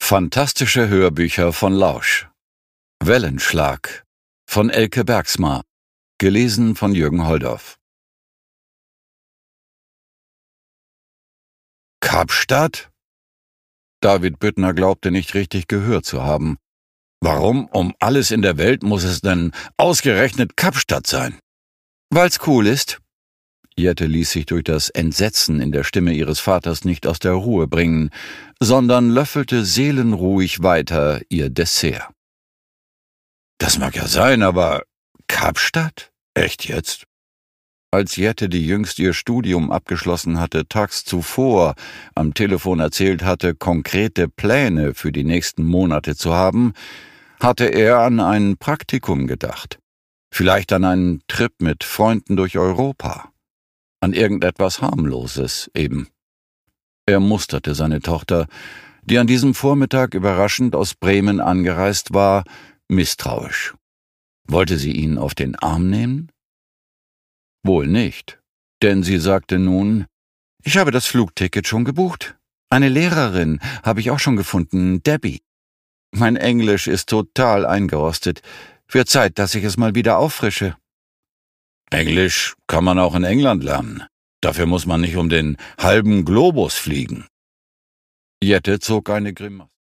Fantastische Hörbücher von Lausch. Wellenschlag von Elke Bergsma. Gelesen von Jürgen Holdorf. Kapstadt? David Büttner glaubte nicht richtig gehört zu haben. Warum um alles in der Welt muss es denn ausgerechnet Kapstadt sein? Weil's cool ist. Jette ließ sich durch das Entsetzen in der Stimme ihres Vaters nicht aus der Ruhe bringen, sondern löffelte seelenruhig weiter ihr Dessert. Das mag ja sein, aber Kapstadt? Echt jetzt? Als Jette, die jüngst ihr Studium abgeschlossen hatte, tags zuvor am Telefon erzählt hatte, konkrete Pläne für die nächsten Monate zu haben, hatte er an ein Praktikum gedacht. Vielleicht an einen Trip mit Freunden durch Europa. An irgendetwas Harmloses eben. Er musterte seine Tochter, die an diesem Vormittag überraschend aus Bremen angereist war, misstrauisch. Wollte sie ihn auf den Arm nehmen? Wohl nicht, denn sie sagte nun, »Ich habe das Flugticket schon gebucht. Eine Lehrerin habe ich auch schon gefunden, Debbie. Mein Englisch ist total eingerostet. Wird Zeit, dass ich es mal wieder auffrische.« Englisch kann man auch in England lernen. Dafür muss man nicht um den halben Globus fliegen. Jette zog eine Grimasse.